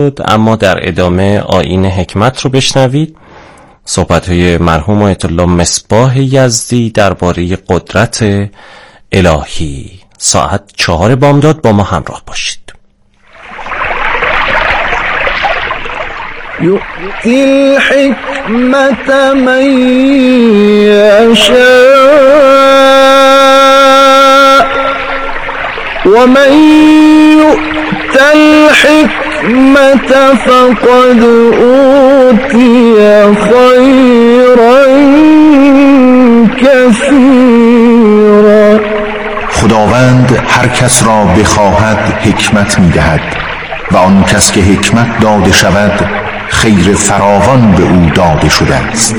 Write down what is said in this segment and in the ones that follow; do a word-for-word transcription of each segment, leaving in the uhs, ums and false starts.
اما در ادامه آیین حکمت رو بشنوید. صحبت‌های مرحوم آیت الله مصباح یزدی درباره قدرت الهی. ساعت چهار بامداد با ما همراه باشید. یؤتی الحکمت من یشاء و من یؤت الحکمت فقد اوتی خیرا کثیرا. خداوند هر کس را بخواهد حکمت می‌دهد و آن کس که حکمت داده شود خیر فراوان به او داده شده است.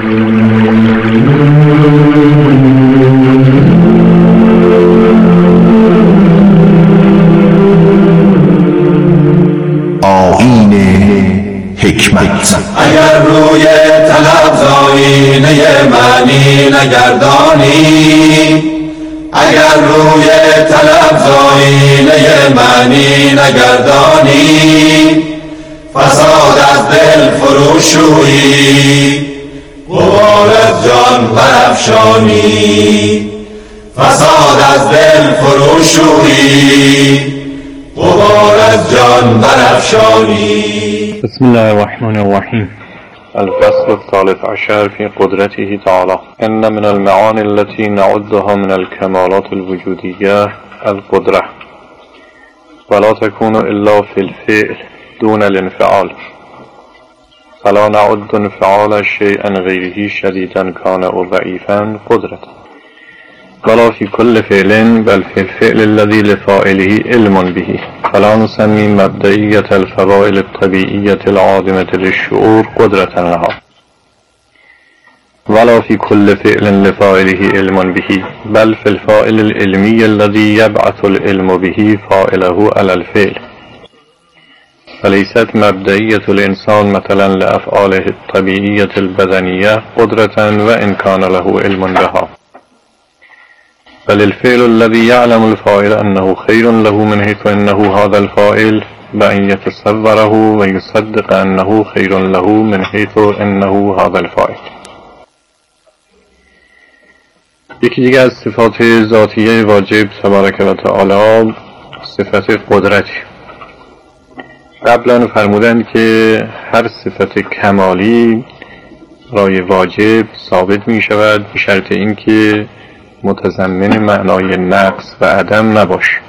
آیین حکمت. اگر روی طلب زاینه معنی نگردانی، اگر روی طلب زاینه معنی نگردانی، فساد از دل فروشویی، غبار از جان برافشانی. فساد از دل فروشویی، غبار از جان برافشانی. بسم الله الرحمن الرحیم. الفصل الثالث عشر في قدرته تعالى. إن من المعاني التي نعدها من الكمالات الوجودية القدرة، ولا تكون إلا في الفعل دون الانفعال، فلا نعد انفعال شيئا غيره شديدا كان أو ضعيفا قدرة، ولا في كل فعل بل في الفعل الذي لفاعله علم به، فلا نسمي مبدئية الفضائل الطبيعية العادمة للشعور قدرة لها، ولا في كل فعل لفاعله علم به بل في الفاعل العلمي الذي يبعث العلم به فاعله على الفعل. فليست مبدئية الإنسان مثلا لأفعاله الطبيعية البدنية قدرة وإن كان له علم بها، بل الفعل الذي يعلم الفاعل أنه خير له من حيث أنه هذا الفاعل بأن يتصوره ويصدق أنه خير له من حيث أنه هذا الفاعل. یکی دیگه از صفات ذاتیه واجب تبارک و تعالی صفت قدرتی. قبلا فرمودند که هر صفت کمالی رای واجب ثابت می شود به شرط اینکه متضمن معنای نقص و عدم نباشه.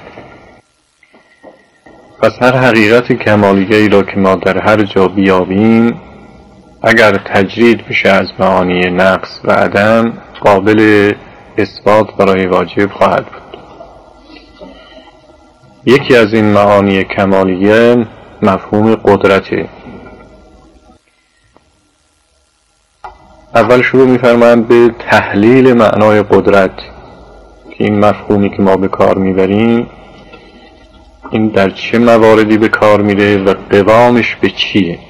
پس هر حقیقت کمالیه‌ای را که ما در هر جا بیابیم اگر تجرید بشه از معانی نقص و عدم قابل اثبات برای واجب خواهد بود. یکی از این معانی کمالیه مفهوم قدرته. اول شروع می‌فرمایند به تحلیل معنای قدرت که این مفهومی که ما به کار میبریم این در چه مواردی به کار میره و قوامش به چیه.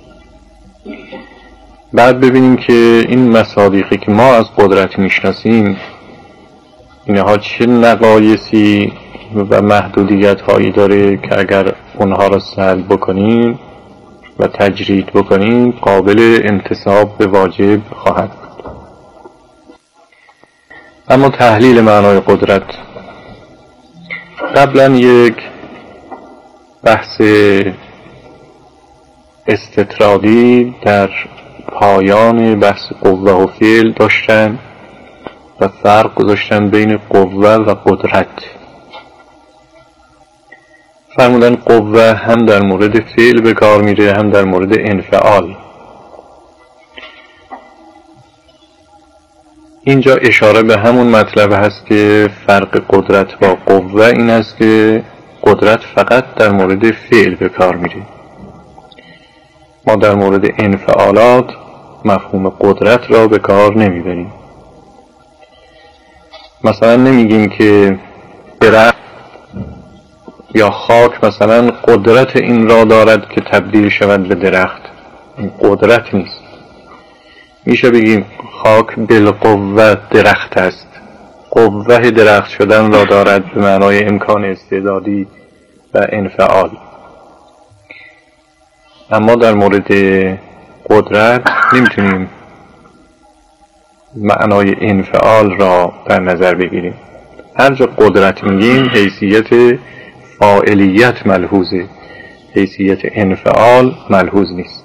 بعد ببینیم که این مصادیقی که ما از قدرت میشناسیم اینها چه نقایصی و محدودیت هایی داره که اگر اونها را سلب بکنیم و تجرید بکنیم قابل انتساب به واجب خواهد بود. اما تحلیل معنای قدرت قبلا یک بحث استطرادی در پایان بحث قوه و فعل داشتن و فرق گذاشتن بین قوه و قدرت. فرمودن قوه هم در مورد فعل به کار میره هم در مورد انفعال. اینجا اشاره به همون مطلب هست که فرق قدرت با قوه این است که قدرت فقط در مورد فعل به کار میره. ما در مورد انفعالات مفهوم قدرت را به کار نمیبریم. مثلا نمیگیم که درخت یا خاک مثلا قدرت این را دارد که تبدیل شود به درخت. این قدرت نیست. میشه بگیم خاک بالقوه درخت است. قوه درخت شدن را دارد به معنای امکان استعدادی و انفعال. اما در مورد قدرت نمیتونیم معنای انفعال را در نظر بگیریم. هر جا قدرت میگیم حیثیت فاعلیت ملحوظه، حیثیت انفعال ملحوظ نیست.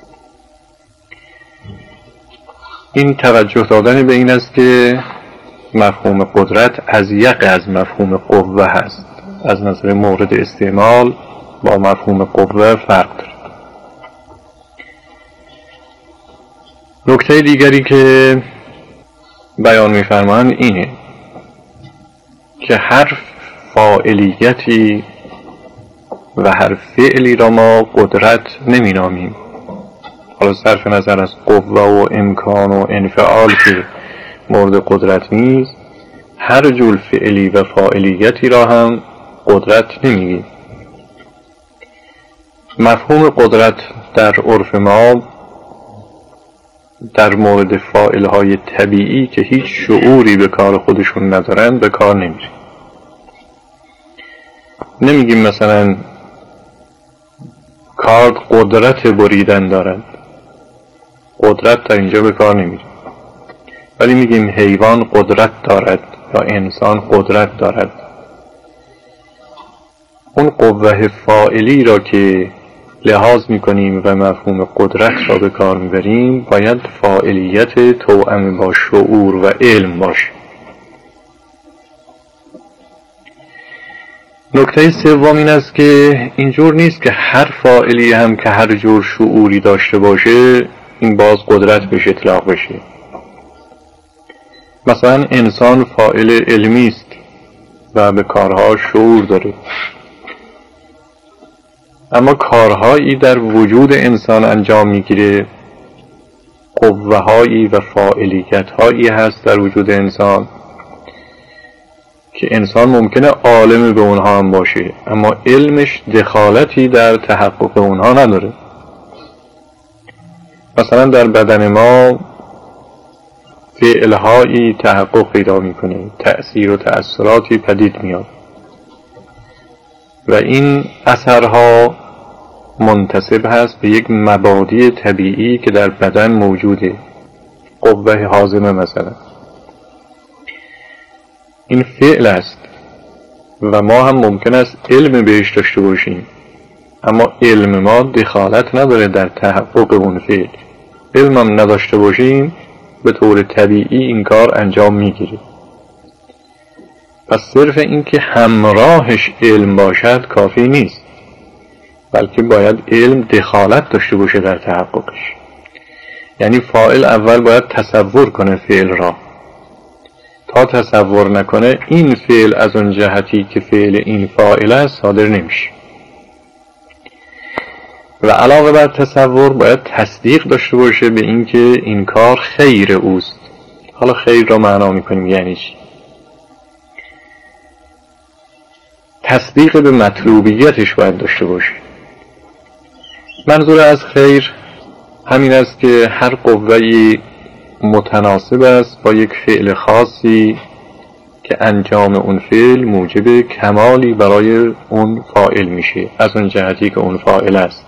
این توجه دادن به این است که مفهوم قدرت اضیق از مفهوم قوه هست. از نظر مورد استعمال با مفهوم قوه فرق داره. نکته دیگری که بیان می‌فرمایند اینه که هر فاعلیتی و هر فعلی را ما قدرت نمی‌نامیم. حالا صرف نظر از قوه و امکان و انفعال که مورد قدرت نیست، هر جور فعلی و فاعلیتی را هم قدرت نمیگیم. مفهوم قدرت در عرف ما در مورد فاعل‌های طبیعی که هیچ شعوری به کار خودشون ندارن به کار نمیره. نمیگیم مثلا کارد قدرت بریدن دارد، قدرت در اینجا به کار نمیره. ولی میگیم حیوان قدرت دارد یا انسان قدرت دارد. اون قوه فاعلی را که لحاظ میکنیم و مفهوم قدرت را به کار میبریم باید فاعلیت توأم با شعور و علم باشه. نکته سوم این است که اینجور نیست که هر فاعلی هم که هر جور شعوری داشته باشه این باز قدرت بهش اطلاق بشه. مثلا انسان فاعل علمی است و به کارها شعور داره، اما کارهایی در وجود انسان انجام میگیره، قوه هایی و فاعلیت هایی هست در وجود انسان که انسان ممکنه عالم به اونها هم باشه اما علمش دخالتی در تحقق اونها نداره. مثلا در بدن ما فعلهایی تحقق پیدا میکنه، تأثیر و تأثیراتی پدید میاد و این اثرها منتسب هست به یک مبادی طبیعی که در بدن موجوده. قوه هاضمه مثلا این فعل است و ما هم ممکن است علم بهش داشته باشیم اما علم ما دخالت نداره در تحقق اون فعل. علم هم نداشته باشیم به طور طبیعی این کار انجام میگیره. پس صرف این که همراهش علم باشد کافی نیست، بلکه باید علم دخالت داشته باشه در تحققش. یعنی فاعل اول باید تصور کنه فعل را، تا تصور نکنه این فعل از اون جهتی که فعل این فاعل است صادر نمیشه. و علاوه بر تصور باید تصدیق داشته باشه به این که این کار خیر اوست. حالا خیر را معنا میکنیم یعنی چی؟ تصدیق به مطلوبیتش باید داشته باشه. منظور از خیر همین است که هر قوه‌ای متناسب است با یک فعل خاصی که انجام اون فعل موجب کمالی برای اون فاعل میشه از اون جهتی که اون فاعل است.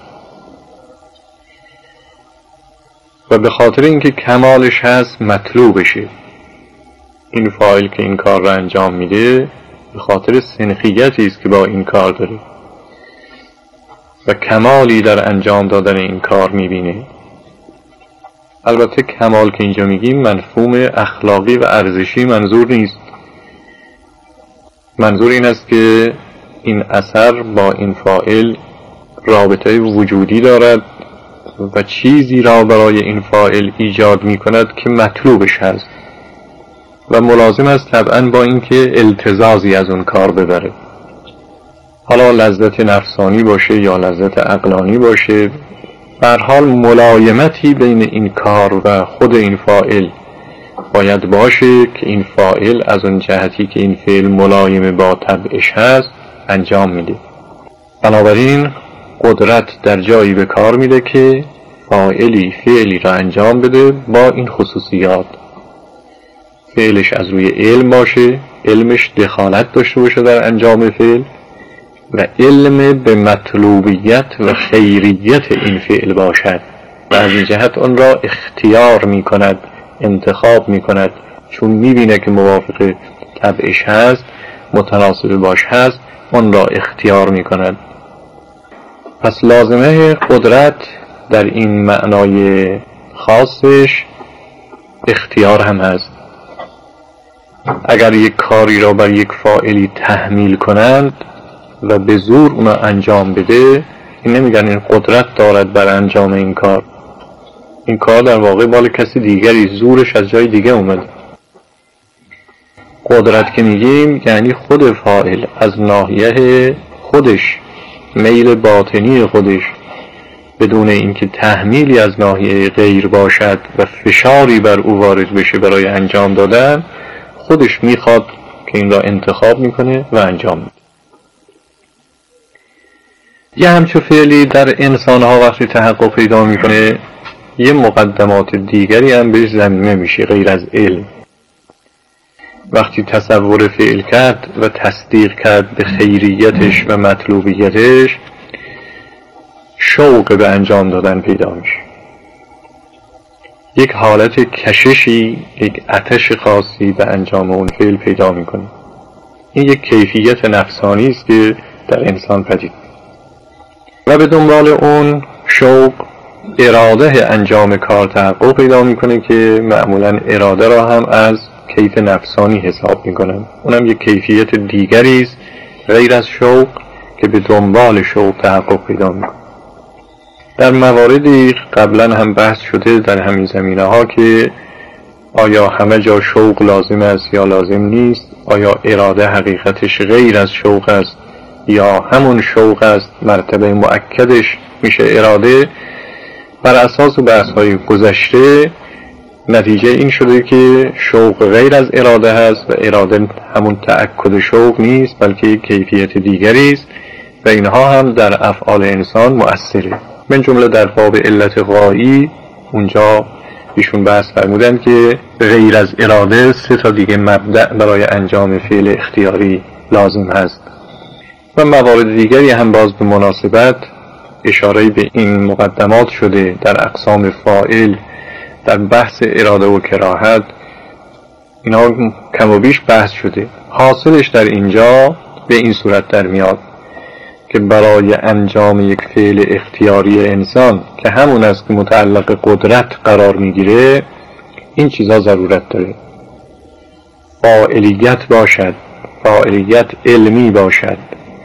و به خاطر اینکه کمالش هست مطلوبشه. این فاعل که این کار را انجام میده به خاطر سنخیتی است که با این کار داره و کمالی در انجام دادن این کار میبینه. البته کمال که اینجا میگیم مفهوم اخلاقی و ارزشی منظور نیست. منظور این است که این اثر با این فاعل رابطه وجودی دارد و چیزی را برای این فاعل ایجاد میکند که مطلوبش هست و ملازم است طبعا با اینکه التزازی از اون کار ببره. حالا لذت نفسانی باشه یا لذت عقلانی باشه، به هر حال ملایمتی بین این کار و خود این فاعل باید باشه که این فاعل از اون جهتی که این فعل ملایم با طبعش هست انجام میده. بنابراین قدرت در جایی به کار میده که فاعلی فعلی را انجام بده با این خصوصیات. فعلش از روی علم باشه، علمش دخالت داشته باشه در انجام فعل و علم به مطلوبیت و خیریت این فعل باشد و از این جهت آن را اختیار می کند، انتخاب می کند، چون می بینه که موافق طبعش هست، متناسب باش هست، آن را اختیار می کند. پس لازمه قدرت در این معنای خاصش اختیار هم هست. اگر یک کاری را بر یک فاعلی تحمیل کنند و به زور اون انجام بده، این نمیگن این قدرت دارد بر انجام این کار. این کار در واقع مال کسی دیگری، زورش از جای دیگه اومده. قدرت که میگیم یعنی خود فاعل از ناحیه خودش، میل باطنی خودش، بدون اینکه تحمیلی از ناحیه غیر باشد و فشاری بر او وارد بشه برای انجام دادن، خودش میخواد که این را انتخاب میکنه و انجام میده. یه همچون فعلی در انسان ها وقتی تحقق پیدا میکنه، یه مقدمات دیگری هم بهش ضمیمه میشه غیر از علم. وقتی تصور فعل کرد و تصدیق کرد به خیریتش و مطلوبیتش، شوق به انجام دادن پیدا میشه. یک حالت کششی، یک آتش خاصی به انجام اون فعل پیدا میکنه. این یک کیفیت نفسانی است که در انسان پدید و به دنبال اون شوق اراده انجام کار تحقق پیدا میکنه که معمولا اراده را هم از کیف نفسانی حساب میکنن. اونم یک کیفیت دیگری است غیر از شوق که به دنبال شوق تحقق پیدا میکنه. در مواردی قبلا هم بحث شده در همین زمینه ها که آیا همه جا شوق لازم است یا لازم نیست، آیا اراده حقیقتش غیر از شوق است یا همون شوق است، مرتبه مؤکدش میشه اراده. بر اساس بحث های گذشته نتیجه این شده که شوق غیر از اراده هست و اراده همون تأکد شوق نیست بلکه کیفیت دیگری است و اینها هم در افعال انسان مؤثره. من جمله در باب علت غایی اونجا ایشون بحث فرمودن که غیر از اراده سه تا دیگه مبدأ برای انجام فعل اختیاری لازم هست و موارد دیگری هم باز به مناسبت اشاره به این مقدمات شده در اقسام فاعل، در بحث اراده و کراهت. اینا کم و بیش بحث شده. حاصلش در اینجا به این صورت در میاد که برای انجام یک فعل اختیاری انسان که همون است که متعلق قدرت قرار میگیره، این چیزا ضرورت داره. فاعلیت باشد، فاعلیت علمی باشد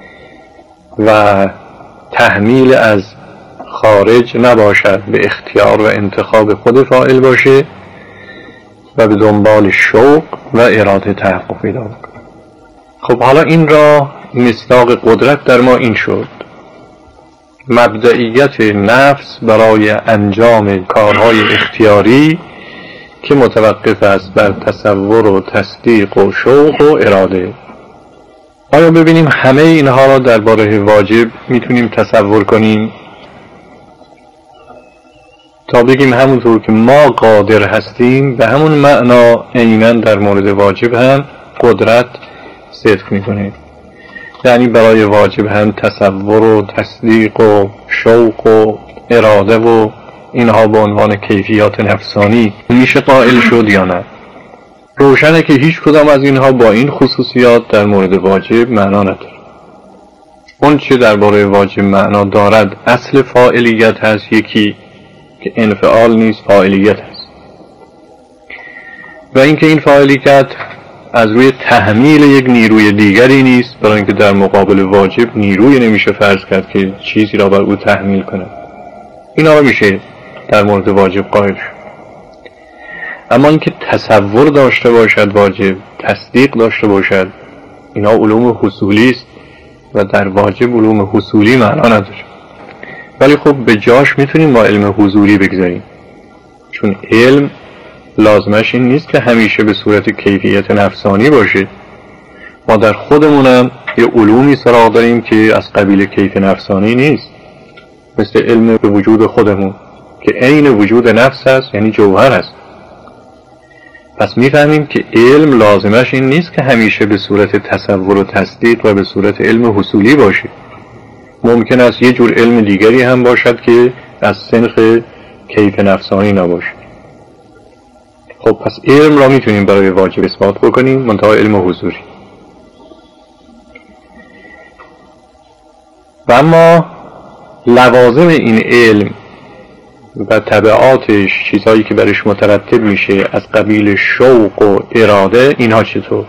و تحمیل از خارج نباشد، به اختیار و انتخاب خود فاعل باشه و به دنبال شوق و اراده تحقق پیدا کنه. خب حالا این را مصداق قدرت در ما این شد: مبدئیت نفس برای انجام کارهای اختیاری که متوقف است بر تصور و تصدیق و شوق و اراده. آیا ببینیم همه اینها را درباره واجب میتونیم تصور کنیم تا بگیم همونطور که ما قادر هستیم به همون معنا عیناً در مورد واجب هم قدرت صدق میکنه؟ یعنی برای واجب هم تصور و تصدیق و شوق و اراده و اینها به عنوان کیفیات نفسانی میشه قائل شد یا نه؟ روشنه که هیچ کدام از اینها با این خصوصیات در مورد واجب معنا نداره. اون چه درباره واجب معنا دارد اصل فاعلیت هست، یکی که انفعال نیست، فاعلیت هست، و اینکه این فاعلیت از روی تحمیل یک نیروی دیگری نیست، برای اینکه در مقابل واجب نیروی نمیشه فرض کرد که چیزی را بر او تحمیل کنه. اینا را میشه در مورد واجب قائل شد. اما اینکه تصور داشته باشد واجب، تصدیق داشته باشد، اینا علوم حصولی است و در واجب علوم حصولی معنا نداره. ولی خب به جاش میتونیم ما علم حضوری بگذاریم، چون علم لازمش این نیست که همیشه به صورت کیفیت نفسانی باشه. ما در خودمونم یه علومی سراغ داریم که از قبیل کیف نفسانی نیست، مثل علم به وجود خودمون که عین وجود نفس هست، یعنی جوهر هست. پس میفهمیم که علم لازمش این نیست که همیشه به صورت تصور و تصدیق و به صورت علم حصولی باشه. ممکن است یه جور علم دیگری هم باشد که از سنخ کیف نفسانی نباشه. خب پس علم را میتونیم برای واجب اثبات بکنیم، منتها علم حضوری. و اما لوازم این علم و تبعاتش، چیزهایی که برش مترتب میشه از قبیل شوق و اراده، اینها چطور؟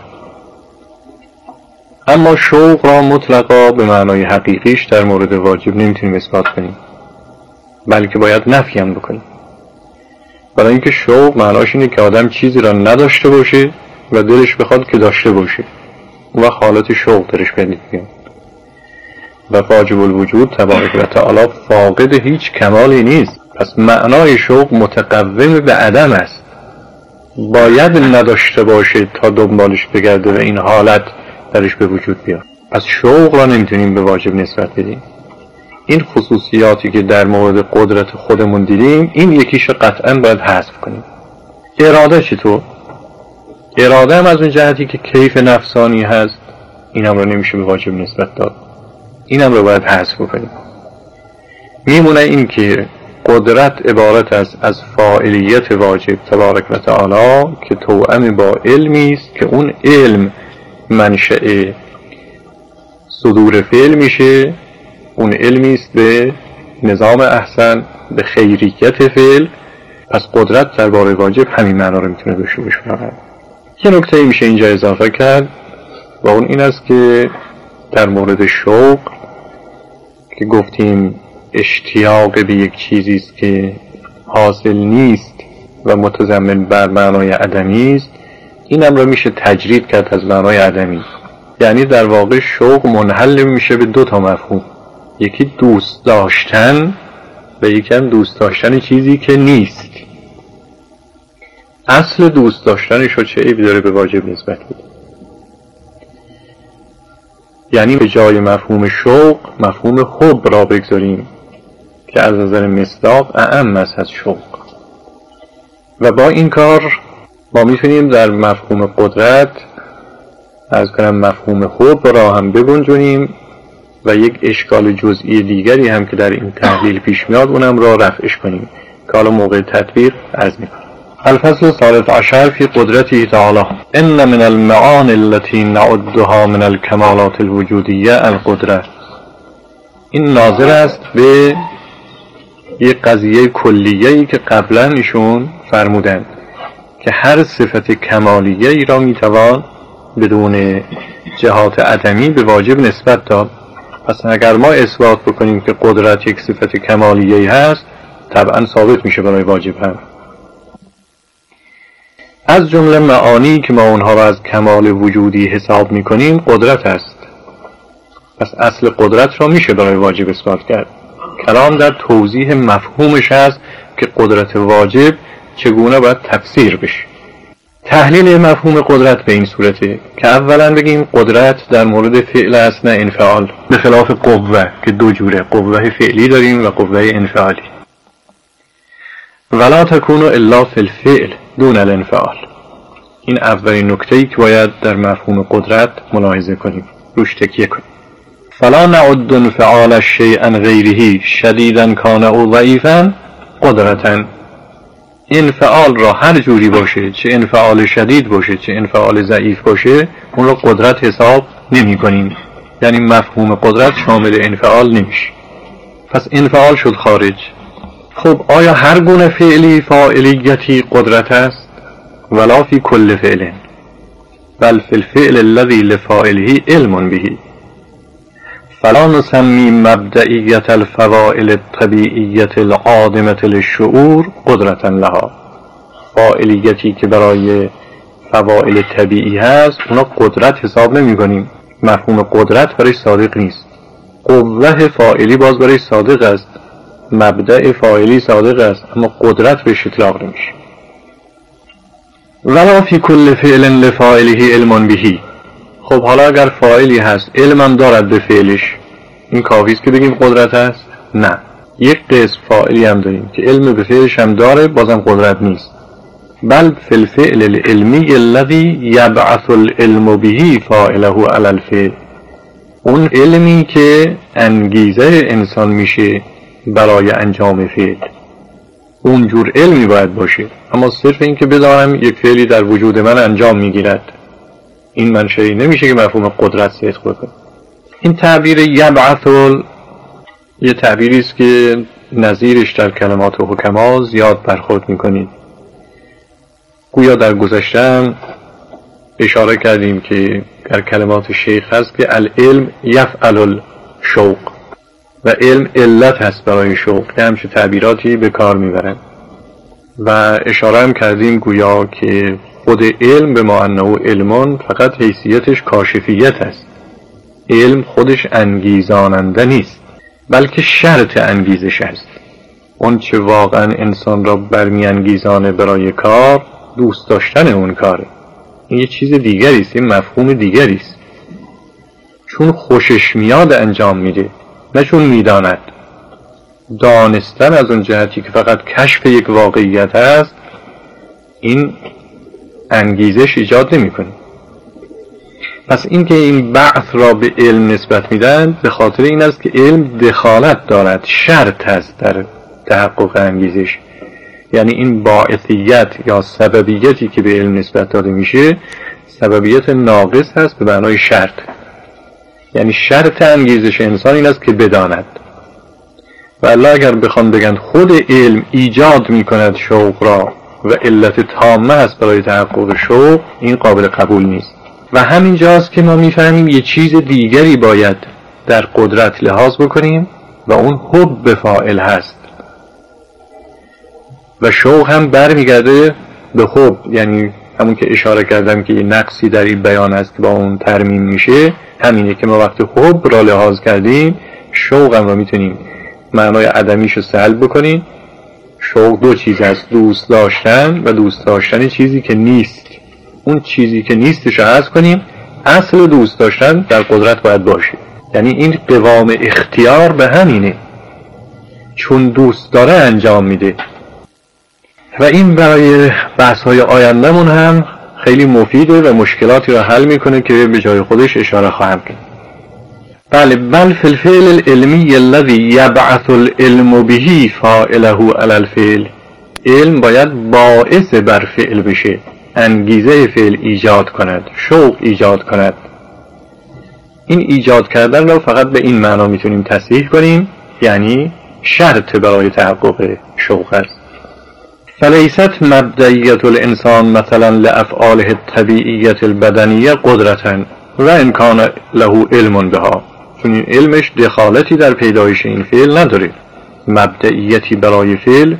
اما شوق را مطلقا به معنای حقیقیش در مورد واجب نمیتونیم اثبات کنیم، بلکه باید نفی هم بکنیم. برای اینکه شوق معناش اینه که آدم چیزی را نداشته باشه و دلش بخواد که داشته باشه و حالت شوق درش پدید بیاد. و واجب الوجود تبارک و تعالی فاقد هیچ کمالی نیست. پس معنای شوق متقوم به عدم است، باید نداشته باشه تا دنبالش بگرده و این حالت درش به وجود بیاد. پس شوق را نمیتونیم به واجب نسبت بدیم. این خصوصیاتی که در مورد قدرت خودمون دیدیم، این یکیش قطعا باید حذف کنیم. اراده چطور؟ اراده هم از اون جهتی که کیف نفسانی هست، این هم را نمیشه به واجب نسبت داد، این هم را باید حذف کنیم. میمونه این که قدرت عبارت است از فاعلیت واجب تبارک و تعالی که توأم با علمی است که اون علم منشأ صدور فعل میشه. اون علمی است به نظام احسن، به خیریت فعل. پس قدرت درباره واجب همین معنا رو میتونه داشته باشه. یه نکته میشه اینجا اضافه کرد و اون این است که در مورد شوق که گفتیم اشتیاق به یک چیزی است که حاصل نیست و متضمن بر معنای عدمی است، این هم رو میشه تجرید کرد از معنای عدمی. یعنی در واقع شوق منحل میشه به دو تا مفهوم، یکی دوست داشتن و یکی هم دوست داشتن چیزی که نیست. اصل دوست داشتنش رو چه عیبی داره به واجب نسبت بده؟ یعنی به جای مفهوم شوق مفهوم حب را بگذاریم که از نظر مصداق اعم است از شوق. و با این کار ما میتونیم در مفهوم قدرت از کنم مفهوم حب را هم بگنجونیم و یک اشکال جزئی دیگری هم که در این تحلیل پیش میاد اونم را رفعش کنیم که حالا موقع تطبیق عرض میکنم. الفصل الثالث عشر فی قدرته تعالی. ان من المعانی التي نعدها من الكمالات الوجودیه القدرت. این ناظر است به یک قضیه کلیه‌ای که قبلا ایشون فرمودند که هر صفت کمالیه ای را میتوان بدون جهات عدمی به واجب نسبت داد. پس اگر ما اثبات بکنیم که قدرت یک صفت کمالیه ای هست، طبعا ثابت میشه برای واجب هم. از جمله معانی که ما اونها را از کمال وجودی حساب میکنیم قدرت است. پس اصل قدرت را میشه برای واجب اثبات کرد. کلام در توضیح مفهومش هست که قدرت واجب چگونه باید تفسیر بشه. تحلیل مفهوم قدرت به این صورته که اولا بگیم قدرت در مورد فعل است نه انفعال، به خلاف قوه که دو جوره، قوه فعلی داریم و قوه انفعالی. ولا تکون الا فی الفعل دون الانفعال. این اولین نکته‌ای که باید در مفهوم قدرت ملاحظه کنیم، روش تکیه کنیم. فلا نعد انفعال الشیء عن غیره شدیدا کان او ضعیفا قدرتا. انفعال را هر جوری باشه، چه انفعال شدید باشه چه انفعال ضعیف باشه، اون را قدرت حساب نمی کنیم. یعنی مفهوم قدرت شامل انفعال نمیشه. پس انفعال شد خارج. خب آیا هر گونه فعلی فاعلیتی قدرت است؟ ولا فی کل فعل بل فی الفعل الذی لفاعله علم به. فلا نسمی مبدئیت الفوائل الطبیعیت العادمة للشعور قدرتا لها. فاعلیتی که برای فوائل طبیعی هست اونا قدرت حساب نمی کنیم. مفهوم قدرت برای صادق نیست. قوه فاعلی باز برای صادق است، مبدأ فاعلی صادق است، اما قدرت بهش اطلاق نمیشه. ولا فی کل فعل لفاعله علم به. خب حالا اگر فاعلی هست علمم دارد به فعلش، این کافی است که بگیم قدرت هست؟ نه، یک قسم فاعلی هم داریم که علم به فعلش هم داره، بازم قدرت نیست. بل فی الفعل العلمی الذی یبعث العلم به فاعله علی الفعل، اون علمی که انگیزه انسان میشه برای انجام فعل، اونجور علمی باید باشه. اما صرف این که بدانم یک فعلی در وجود من انجام میگیرد، این منشأی نمیشه که مفهوم قدرت صدق بکنه. این تعبیر یبعث یه تعبیری است که نظیرش در کلمات حکما زیاد برخورد میکنید. گویا در گذشته اشاره کردیم که در کلمات شیخ هست که العلم یفعل الشوق و علم علت هست برای شوق، که همچه تعبیراتی به کار میبرن. و اشاره هم کردیم گویا که خود علم به معنی و علمان فقط حیثیتش کاشفیت است، علم خودش انگیزاننده نیست بلکه شرط انگیزش است. اون چه واقعا انسان را برمی انگیزانه برای کار دوست داشتن اون کاره. این یه چیز دیگری است، این مفهوم دیگری است. چون خوشش میاد انجام میده، نه چون میداند. دانستن از اون جهتی که فقط کشف یک واقعیت است، این انگیزش ایجاد نمیکنه. پس این که این بعث را به علم نسبت میدن به خاطر این است که علم دخالت دارد، شرط است در تحقق انگیزش. یعنی این باعثیت یا سببیتی که به علم نسبت داده میشه سببیت ناقص هست به معنای شرط. یعنی شرط انگیزش انسان این است که بداند. و الله اگر بخوان بگن خود علم ایجاد میکند شوق را و علت تامه است برای تحقق شوق، این قابل قبول نیست. و همین جاست که ما میفهمیم یه چیز دیگری باید در قدرت لحاظ بکنیم و اون حب فاعل هست. و شوق هم برمیگرده به حب، یعنی همون که اشاره کردم که یه نقصی در این بیان است که با اون ترمیم میشه، همینه که ما وقتی حب را لحاظ کردیم شوق هم را میتونیم معنای عدمیش رو سلب بکنیم. شوق دو چیز است، دوست داشتن و دوست داشتن چیزی که نیست. اون چیزی که نیستش رو حذف کنیم، اصل دوست داشتن در قدرت باید باشه. یعنی این قوام اختیار به همینه، چون دوست داره انجام میده. و این برای بحث‌های آینده‌مون هم خیلی مفیده و مشکلاتی را حل میکنه که به جای خودش اشاره خواهم کرد. بله، بل فی الفعل العلمی الذی یبعث العلم به فاعله علی الفعل، علم باید باعث بر فعل بشه، انگیزه فعل ایجاد کند، شوق ایجاد کند. این ایجاد کردن را فقط به این معنا میتونیم تصحیح کنیم، یعنی شرط برای تحقق شوق است. فلیست مبدئیت الانسان مثلا لافعاله الطبیعیه البدنیه قدرتا و امکان له علم بها، چون این علمش دخالتی در پیدایش این فعل نداره. مبدئیتی برای فعل،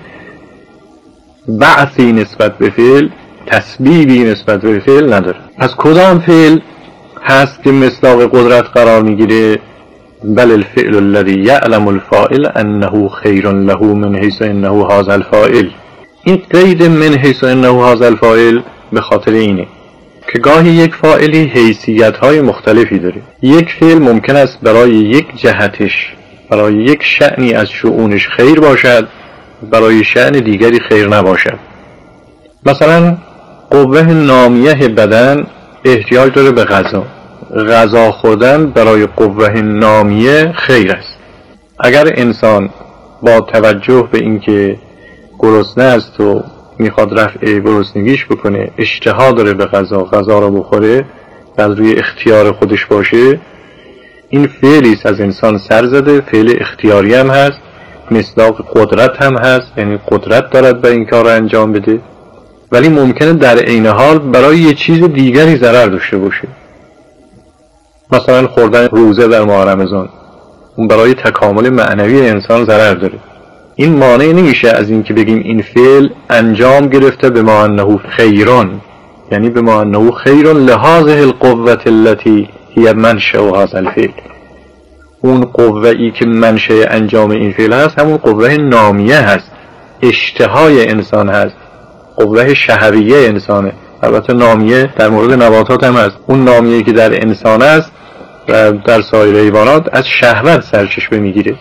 بعثی نسبت به فعل، تسبیبی نسبت به فعل نداره. پس کدام فعل هست که مصداق قدرت قرار میگیره؟ بل الفعل الذي يعلم الفاعل انه خیر له من حيث انه هذا الفاعل. این قید من حیث انه هذا الفاعل به خاطر اینه که گاهی یک فاعلی حیثیت‌های مختلفی داره. یک فعل ممکن است برای یک جهتش، برای یک شأنی از شؤونش خیر باشد، برای شأن دیگری خیر نباشد. مثلا قوه نامیه بدن احتیاج داره به غذا، غذا خوردن برای قوه نامیه خیر است. اگر انسان با توجه به اینکه گرسنه است و میخواد رفع گرسنگیش بکنه، اشتها داره به غذا، غذا را بخوره و از روی اختیار خودش باشه، این فعلی است از انسان سر زده، فعل اختیاری هم هست، مصداق قدرت هم هست، یعنی قدرت دارد به این کار را انجام بده، ولی ممکنه در عین حال برای یه چیز دیگری ضرر داشته باشه. مثلا خوردن روزه در ماه رمضان، اون برای تکامل معنوی انسان ضرر داره. این مانع نمیشه از این که بگیم این فعل انجام گرفته به ما انه خیرون، یعنی به ما انه خیرون لهذه القوة التي هي منشأ هذا الفعل. اون قوه‌ای که منشأ انجام این فعل هست همون قوه نامیه هست، اشتهای انسان هست، قوه شهویه انسانه. البته نامیه در مورد نباتات هم هست. اون نامیه که در انسان است و در سایر حیوانات از شهوت سرچشمه میگیره.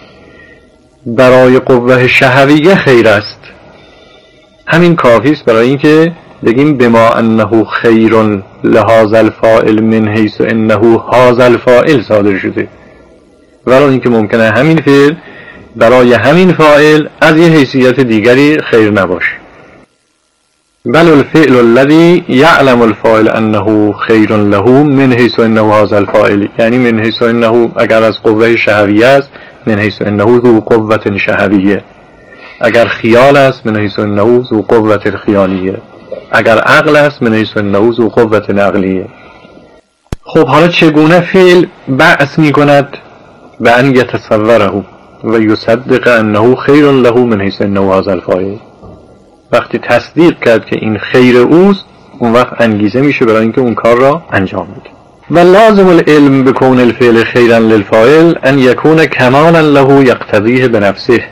برای قوه شهویه خیر است. همین کافی است برای اینکه بگیم بما انه خیر لهذا الفاعل من حیث انه هذا الفاعل صادر شده، ولی اینکه ممکنه همین فعل برای همین فاعل از یه حیثیت دیگری خیر نباشه. بل الفعل الذي يعلم الفاعل انه خیر له من حيث انه هذا الفاعل، یعنی من حيث انه اگر از قوه شهویه است من حيث انه ذو قوة شهویه، اگر خیال است من حيث انه ذو قوة خیالیه، اگر عقل است من حيث انه ذو قوة عقلیه. خب حالا چگونه فعل بعث می کند به ان یتصوره و یصدق انه خیر له من حيث انه هذا الفاعل؟ وقتی تصدیق کرد که این خیر اوست، اون وقت انگیزه میشه برای اینکه اون کار را انجام بده. و لازم العلم بکون الفعل خیرا للفاعل ان یکون کمالا له یقتضیه بنفسه.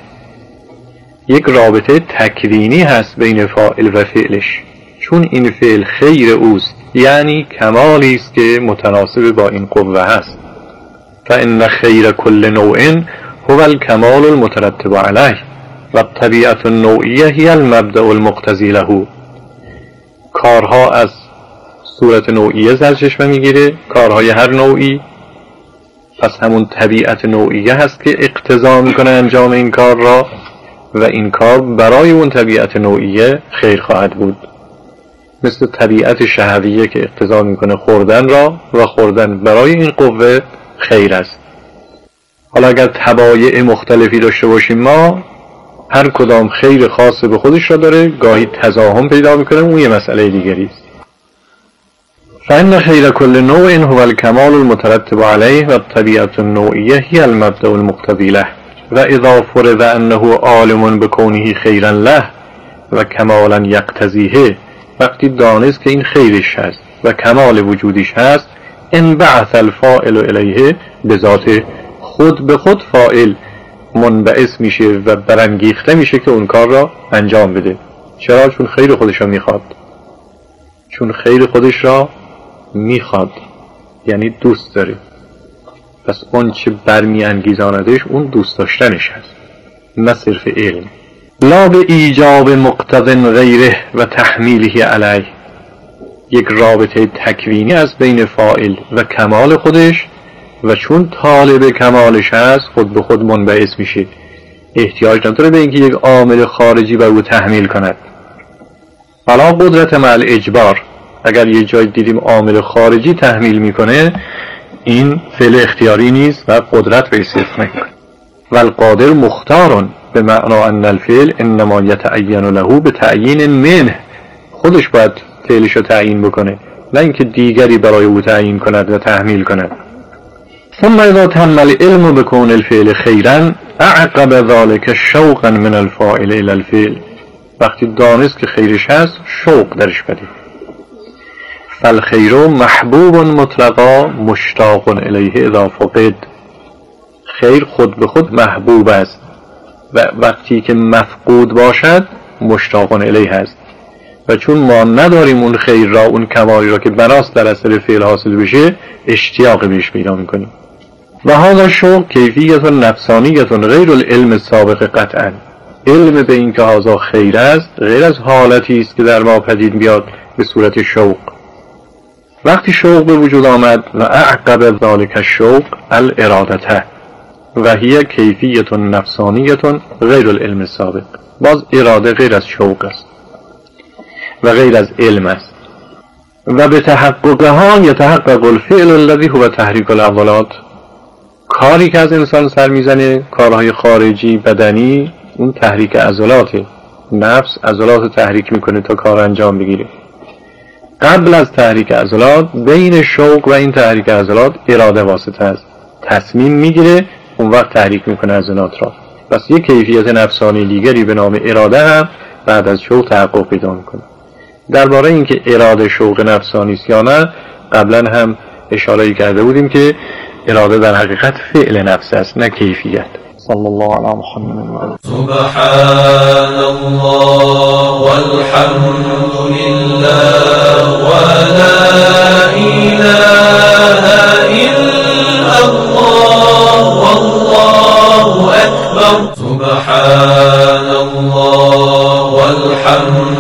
یک رابطه تکوینی هست بین فاعل و فعلش، چون این فعل خیر اوست یعنی کمالی است که متناسب با این قوه هست. فان خیر کل نوع هو الکمال المترتب علیه و طبیعت النوعیه هی المبدأ المقتضی له. کارها از صورت نوعیه سرچشمه میگیره، کارهای هر نوعی، پس همون طبیعت نوعیه هست که اقتضا میکنه انجام این کار را و این کار برای اون طبیعت نوعیه خیر خواهد بود. مثل طبیعت شهویه که اقتضا میکنه خوردن را و خوردن برای این قوه خیر است. حالا اگر طبایع مختلفی داشته باشیم ما، هر کدام خیر خاص به خودش را داره، گاهی تزاحم پیدا میکنه، اون یه مسئله دیگری است. فإن خیر کل نوع هو الکمال المترتب علیه و طبیعت النوعیه هی المبدأ المقتضی له و اذا فرض انه عالم بکونه خیرا له و کمالا یقتضیه، وقتی دانست که این خیرش هست و کمال وجودش هست، انبعث الفاعل الیه بذات، خود به خود فاعل منبعث میشه و برانگیخته میشه که اون کار را انجام بده. چرا؟ چون خیر خودش را میخواد. چون خیر خودش را میخواد یعنی دوست داره. پس اون چه برمی انگیزاندش اون دوست داشتنش هست، نه صرف علم. لا به ایجاب مقتضن غیره و تحمیله علیه. یک رابطه تکوینی از بین فاعل و کمال خودش و چون طالب کمالش هست خود به خود منبعث میشه، احتیاج نداره به اینکه یک عامل خارجی بر او تحمیل کند. فلا قدرت مع الاجبار، اگر یه جای دیدیم عامل خارجی تحمیل میکنه این فعل اختیاری نیست و قدرت به صرف نکنه. و القادر مختارون به معنا ان الفعل انما یتعین له به تعیین منه، خودش باید فعلش رو تعیین بکنه نه اینکه دیگری برای او تعیین کند و تحمیل کند. ثم اذا تم العلم بكون الفعل خيرا اعقب ذلك شوقا من الفاعل الى الفعل، وقتی دانست که خیرش هست شوق درش بده. فالخیر محبوب مطلقا مشتاق الیه اذا فقد، خیر خود به خود محبوب است و وقتی که مفقود باشد مشتاق الیه است. و چون ما نداریم اون خیر را، اون کمالی را که بناست در اثر فعل حاصل بشه، اشتیاق بهش پیدا میکنیم. و هذا شوق کیفیت نفسانیت غیر العلم سابق قطعا. علم به این که هذا خیر است غیر از حالتی است که در ما پدید بیاد به صورت شوق. وقتی شوق به وجود آمد و اعقب ذلك الشوق الارادته و هی کیفیت نفسانیت غیر العلم سابق، باز اراده غیر از شوق است و غیر از علم است. و به تحققها یتحقق الفعل الذي هو تحریک العضلات، کاری که از انسان سر میزنه، کارهای خارجی بدنی، اون تحریک عضلاته. نفس عضلات تحریک میکنه تا کار انجام بگیره. قبل از تحریک عضلات بین شوق و این تحریک عضلات اراده واسطه است، تصمیم میگیره، اون وقت تحریک میکنه عضلات را. پس یک کیفیت نفسانی دیگری به نام اراده هم بعد از شوق تحقق پیدا میکنه. درباره اینکه اراده شوق نفسانی است یا نه قبلا هم اشاره کرده بودیم که اراده در حقیقت فعل نفس است نه کیفیت. صلی الله علی محمد و آله. سبحان الله والحمد لله و لا اله الا الله والله اکبر. سبحان الله والحمد